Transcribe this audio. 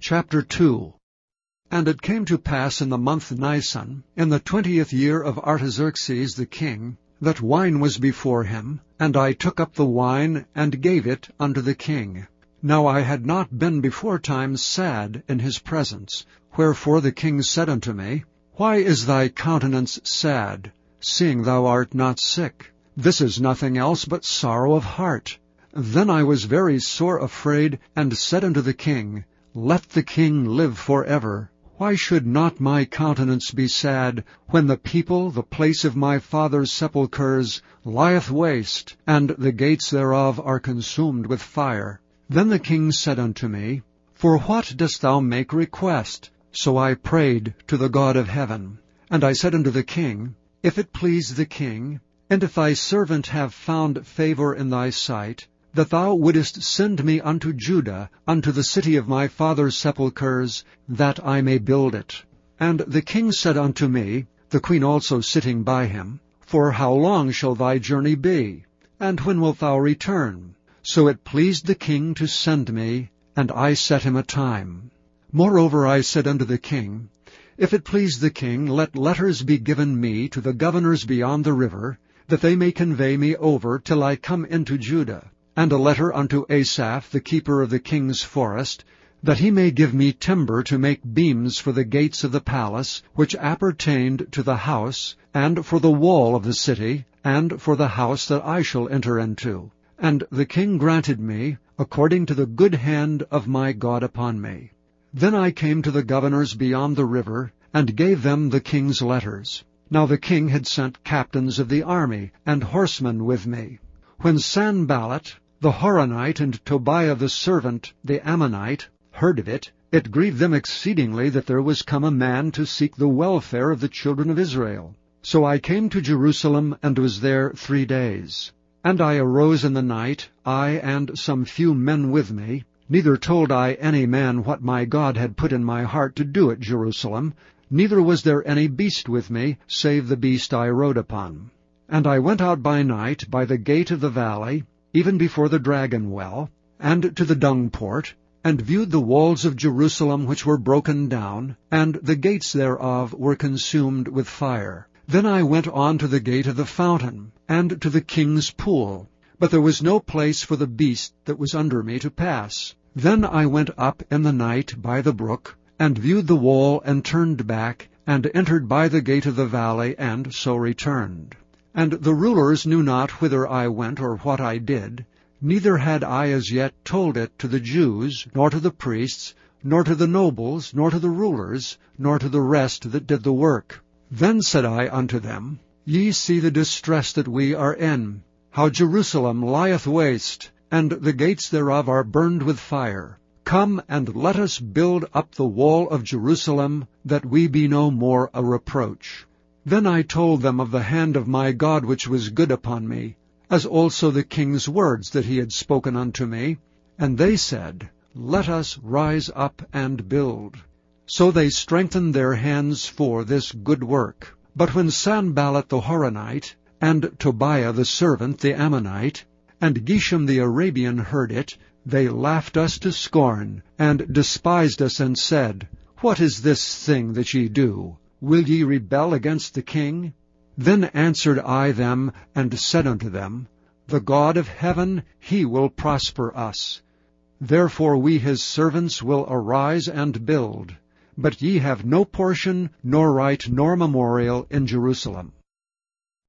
Chapter 2. And it came to pass in the month Nisan, in the 20th year of Artaxerxes the king, that wine was before him, and I took up the wine, and gave it unto the king. Now I had not been beforetime sad in his presence. Wherefore the king said unto me, Why is thy countenance sad, seeing thou art not sick? This is nothing else but sorrow of heart. Then I was very sore afraid, and said unto the king, Let the king live for ever. Why should not my countenance be sad, when the people, the place of my father's sepulchres, lieth waste, and the gates thereof are consumed with fire? Then the king said unto me, For what dost thou make request? So I prayed to the God of heaven. And I said unto the king, If it please the king, and if thy servant have found favor in thy sight, that thou wouldest send me unto Judah, unto the city of my father's sepulchres, that I may build it. And the king said unto me, the queen also sitting by him, For how long shall thy journey be? And when wilt thou return? So it pleased the king to send me, and I set him a time. Moreover I said unto the king, If it please the king, let letters be given me to the governors beyond the river, that they may convey me over till I come into Judah, and a letter unto Asaph, the keeper of the king's forest, that he may give me timber to make beams for the gates of the palace, which appertained to the house, and for the wall of the city, and for the house that I shall enter into. And the king granted me, according to the good hand of my God upon me. Then I came to the governors beyond the river, and gave them the king's letters. Now the king had sent captains of the army, and horsemen with me. When Sanballat, the Horonite, and Tobiah the servant, the Ammonite, heard of it, it grieved them exceedingly that there was come a man to seek the welfare of the children of Israel. So I came to Jerusalem, and was there 3 days. And I arose in the night, I and some few men with me, neither told I any man what my God had put in my heart to do at Jerusalem, neither was there any beast with me, save the beast I rode upon. And I went out by night by the gate of the valley, even before the dragon well, and to the dung port, and viewed the walls of Jerusalem which were broken down, and the gates thereof were consumed with fire. Then I went on to the gate of the fountain, and to the king's pool, but there was no place for the beast that was under me to pass. Then I went up in the night by the brook, and viewed the wall, and turned back, and entered by the gate of the valley, and so returned. And the rulers knew not whither I went or what I did, neither had I as yet told it to the Jews, nor to the priests, nor to the nobles, nor to the rulers, nor to the rest that did the work. Then said I unto them, Ye see the distress that we are in, how Jerusalem lieth waste, and the gates thereof are burned with fire. Come, and let us build up the wall of Jerusalem, that we be no more a reproach. Then I told them of the hand of my God which was good upon me, as also the king's words that he had spoken unto me. And they said, Let us rise up and build. So they strengthened their hands for this good work. But when Sanballat the Horonite, and Tobiah the servant, the Ammonite, and Geshem the Arabian heard it, they laughed us to scorn, and despised us, and said, What is this thing that ye do? Will ye rebel against the king? Then answered I them, and said unto them, The God of heaven, he will prosper us. Therefore we his servants will arise and build. But ye have no portion, nor right, nor memorial in Jerusalem.